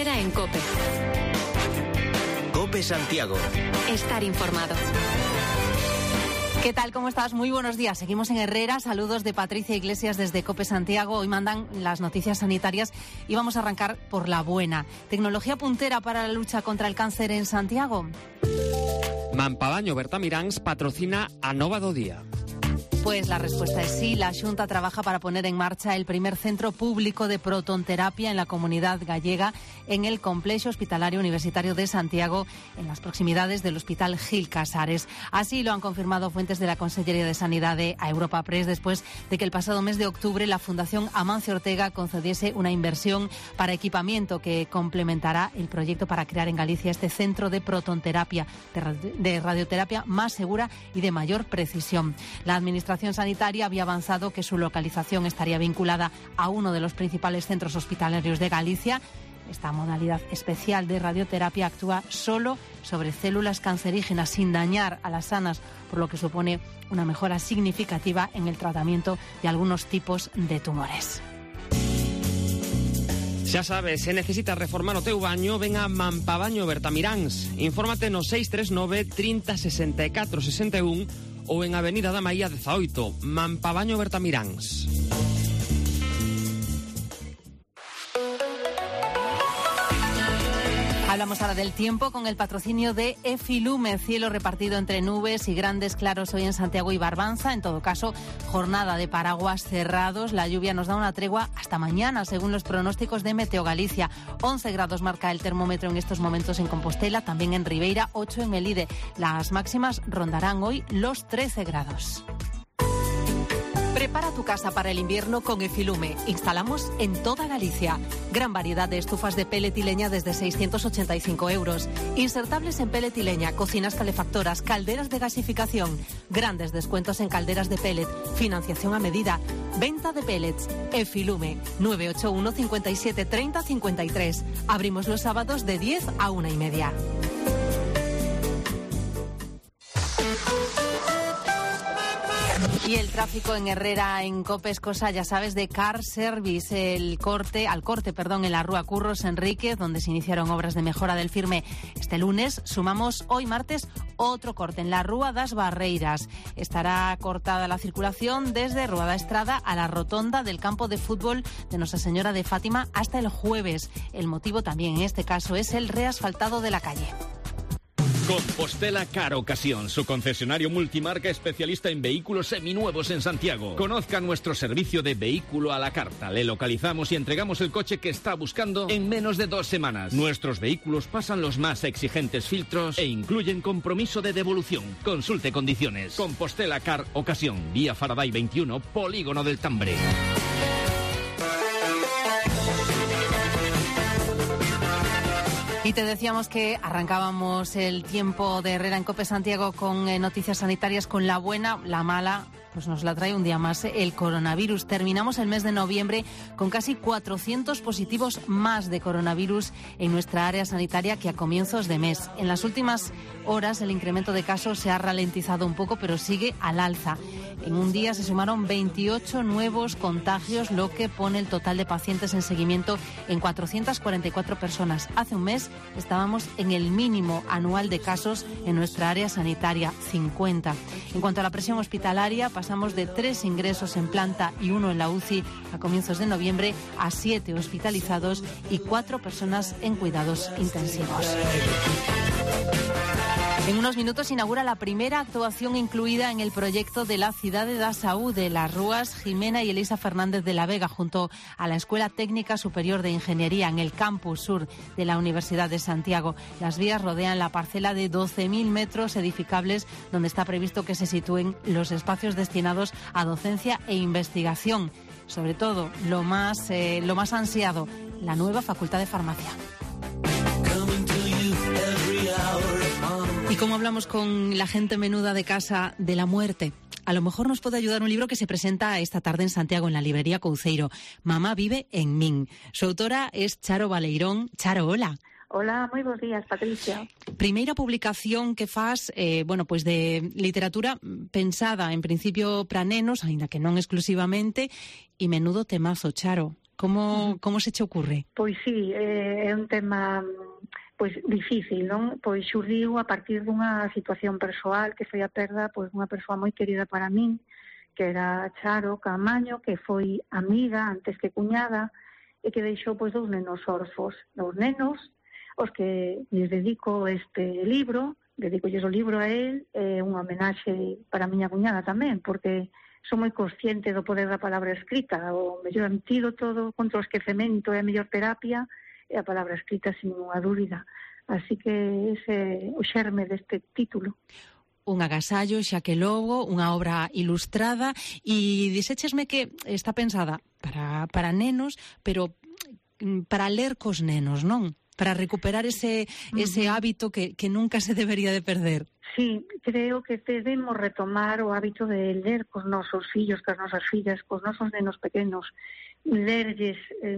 Herrera en COPE. COPE Santiago. Estar informado. ¿Qué tal? ¿Cómo estás? Muy buenos días. Seguimos en Herrera. Saludos de Patricia Iglesias desde COPE Santiago. Hoy mandan las noticias sanitarias y vamos a arrancar por la buena. Tecnología puntera para la lucha contra el cáncer en Santiago. Mampavaño Bertamiráns patrocina a Nova do Día. Pues la respuesta es sí. La Xunta trabaja para poner en marcha el primer centro público de protonterapia en la comunidad gallega en el Complexo Hospitalario Universitario de Santiago, en las proximidades del Hospital Gil Casares. Así lo han confirmado fuentes de la Consellería de Sanidad a Europa Press después de que el pasado mes de octubre la Fundación Amancio Ortega concediese una inversión para equipamiento que complementará el proyecto para crear en Galicia este centro de protonterapia, de radioterapia más segura y de mayor precisión. La Administración Sanitaria había avanzado que su localización estaría vinculada a uno de los principales centros hospitalarios de Galicia. Esta modalidad especial de radioterapia actúa solo sobre células cancerígenas sin dañar a las sanas, por lo que supone una mejora significativa en el tratamiento de algunos tipos de tumores. Xa sabes, se necesitas reformar o teu baño, ven a Mampavaño Bertamiráns. Infórmate no 639 30 64 61 ou en Avenida da Maía 18, Mampavaño Bertamiráns. Hablamos ahora del tiempo con el patrocinio de Efilume, cielo repartido entre nubes y grandes claros hoy en Santiago y Barbanza. En todo caso, jornada de paraguas cerrados. La lluvia nos da una tregua hasta mañana, según los pronósticos de Meteo Galicia. 11 grados marca el termómetro en estos momentos en Compostela, también en Ribeira, 8 en Melide. Las máximas rondarán hoy los 13 grados. Prepara tu casa para el invierno con Efilume. Instalamos en toda Galicia. Gran variedad de estufas de pellet y leña desde 685 euros. Insertables en pellet y leña, cocinas calefactoras, calderas de gasificación. Grandes descuentos en calderas de pellet. Financiación a medida. Venta de pellets. Efilume. 981 57 30 53. Abrimos los sábados de 10 a 1:30. Y el tráfico en Herrera en COPE es cosa, ya sabes, de Car Service, al corte, en la Rúa Curros Enríquez, donde se iniciaron obras de mejora del firme este lunes. Sumamos hoy martes otro corte en la Rúa das Barreiras. Estará cortada la circulación desde Rúa da Estrada a la rotonda del campo de fútbol de Nuestra Señora de Fátima hasta el jueves. El motivo también en este caso es el reasfaltado de la calle. Compostela Car Ocasión, su concesionario multimarca especialista en vehículos seminuevos en Santiago. Conozca nuestro servicio de vehículo a la carta. Le localizamos y entregamos el coche que está buscando en menos de 2 semanas. Nuestros vehículos pasan los más exigentes filtros e incluyen compromiso de devolución. Consulte condiciones. Compostela Car Ocasión, vía Faraday 21, Polígono del Tambre. Y te decíamos que arrancábamos el tiempo de Herrera en COPE Santiago con noticias sanitarias, con la buena, la mala pues nos la trae un día más el coronavirus. Terminamos el mes de noviembre con casi 400 positivos más de coronavirus en nuestra área sanitaria que a comienzos de mes. En las últimas horas el incremento de casos se ha ralentizado un poco, pero sigue al alza. En un día se sumaron 28 nuevos contagios, lo que pone el total de pacientes en seguimiento en 444 personas. Hace un mes estábamos en el mínimo anual de casos en nuestra área sanitaria, 50. En cuanto a la presión hospitalaria, pasamos de 3 ingresos en planta y 1 en la UCI a comienzos de noviembre a 7 hospitalizados y 4 personas en cuidados intensivos. En unos minutos inaugura la primera actuación incluida en el proyecto de la Cidade da Saúde, las Rúas Jimena y Elisa Fernández de la Vega, junto a la Escuela Técnica Superior de Ingeniería en el campus sur de la Universidad de Santiago. Las vías rodean la parcela de 12.000 metros edificables, donde está previsto que se sitúen los espacios destinados a docencia e investigación. Sobre todo, lo más ansiado, la nueva Facultad de Farmacia. Y como hablamos con la gente menuda de Casa de la Muerte, a lo mejor nos puede ayudar un libro que se presenta esta tarde en Santiago, en la librería Couceiro. Mamá vive en min. Su autora es Charo Baleirón. Charo, hola. Hola, moi bons días, Patricia. Primeira publicación que faz, pues de literatura pensada en principio para nenos, aínda que non exclusivamente, e menudo temazo, Charo. Como se che ocurre? Pois sí, é un tema pois difícil, non? Pois xurdiu a partir dunha situación persoal que foi a perda pois unha persoa moi querida para min, que era Charo Caamaño, que foi amiga antes que cuñada e que deixou pois 2 nenos orfos, 2 nenos os que lles dedico este libro, dedicolles o libro a él, unha homenaxe para a miña cuñada tamén, porque son moi consciente do poder da palabra escrita, o mellor antídoto contra o esquecemento e a mellor terapia é a palabra escrita sin ninguna dúbida. Así que ese é o xerme deste título. Un agasallo, xa que logo, unha obra ilustrada, e dixéchesme que está pensada para nenos, pero para ler cos nenos, non? Para recuperar ese hábito que nunca se debería de perder. Sí, creo que debemos retomar o hábito de ler cos nosos fillos, cos nosas fillas, cos nosos nenos pequenos, lerlles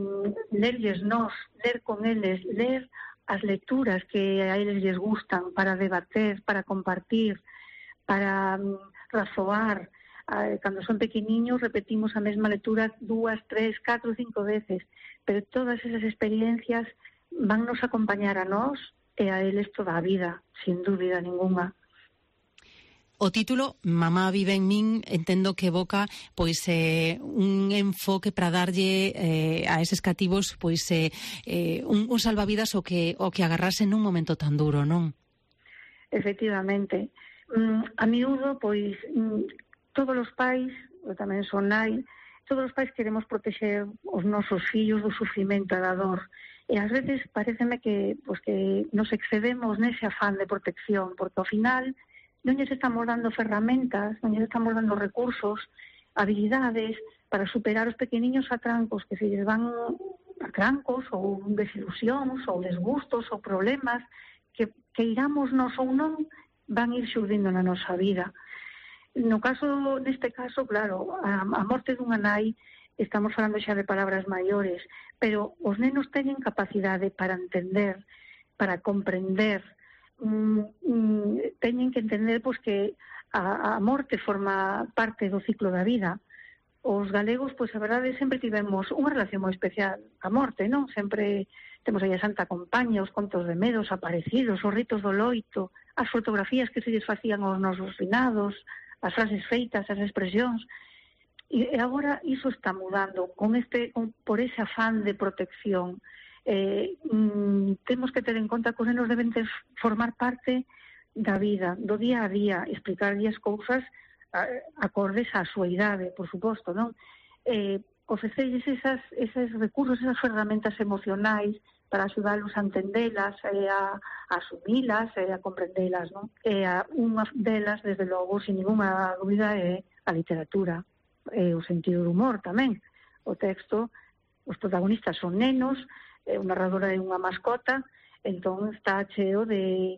nós, ler con eles, ler as lecturas que a eles les gustan para debater, para compartir, para razoar. Cando son pequeniños repetimos a mesma lectura 2, 3, 4, 5 veces, pero todas esas experiencias van nos acompañar a nós e a eles toda a vida, sin dúbida ninguna. O título, Mamá vive en min, entendo que evoca pois un enfoque para darlle a eses cativos pois un salvavidas o que agarrase nun momento tan duro, non? Efectivamente. A miúdo, pois, todos os pais, eu tamén son nai, todos os pais queremos protexer os nosos fillos do sufrimento e da dor. E ás veces pareceme que nos excedemos nese afán de protección, porque ao final non lles estamos dando ferramentas, non lles estamos dando recursos, habilidades para superar os pequeniños atrancos que se lles van atrancos ou desilusións ou desgustos ou problemas que iramos nos ou non van ir xurdindo na nosa vida. Neste caso, claro, a morte dunha nai, estamos falando xa de palabras maiores, pero os nenos teñen capacidade para entender, para comprender, teñen que entender pois que a morte forma parte do ciclo da vida. Os galegos, pois a verdade, sempre tivemos unha relación moi especial a morte, non? Sempre temos aí a Santa Compaña, os contos de medo, os aparecidos, os ritos do loito, as fotografías que se lles facían aos nosos finados, as frases feitas, as expresións. E agora iso está mudando por ese afán de protección. Temos que ter en conta que os nenos deben formar parte da vida, do día a día, explicarlle as cousas acordes á súa idade, por suposto, non? Ofrecerlles eses recursos, esas ferramentas emocionais para axudalos a entendelas, a asumilas, a comprendelas, non? Unha delas, desde logo, sin ninguna dúbida, é a literatura. O sentido do humor tamén. O texto, os protagonistas son nenos, o narrador é unha mascota, entón está cheo de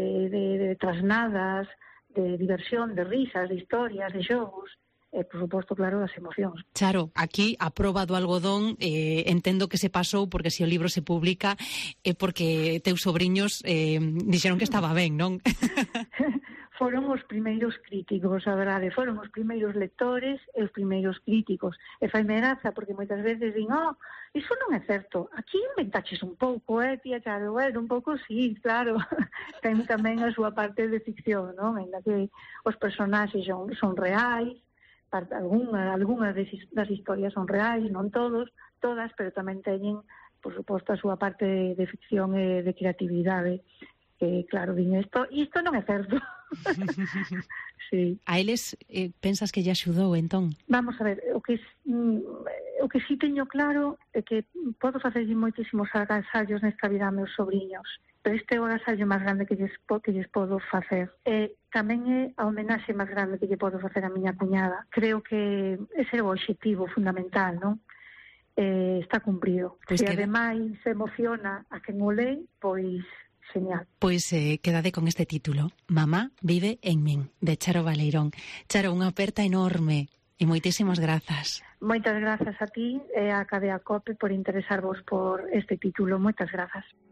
trasnadas, de diversión, de risas, de historias, de xogos, e, por suposto, claro, das emocións. Charo, aquí a proba do algodón entendo que se pasou porque se o libro se publica é porque teus sobriños dixeron que estaba ben, non? Foron os primeiros críticos, a verdade, foron os primeiros lectores e os primeiros críticos. E faime graza, porque moitas veces din, iso non é certo, aquí inventaches un pouco, tía Charo, un pouco sí, claro. Ten tamén a súa parte de ficción, non? En la que os personaxes son reais, algunhas das historias son reais, non todas, pero tamén teñen, por suposto, a súa parte de ficción e de creatividade. Que, claro, din isto non é certo. Sí. A eles pensas que lle axudou, entón? Vamos a ver, o que sí teño claro é que podo facerlle moitísimos agasallos nesta vida a meus sobriños, pero este é o agasallo máis grande que lles podo facer. Tamén é a homenaxe máis grande que lle podo facer a miña cuñada. Creo que ese é o obxectivo fundamental, non? Está cumprido. Pues se ademais se emociona a quen o lei, pois genial. Pois quedade con este título, Mamá vive en min, de Charo Baleirón. Charo, unha aperta enorme e moitísimas grazas. Moitas grazas a ti e a Cadea COPE por interesarvos por este título. Moitas grazas.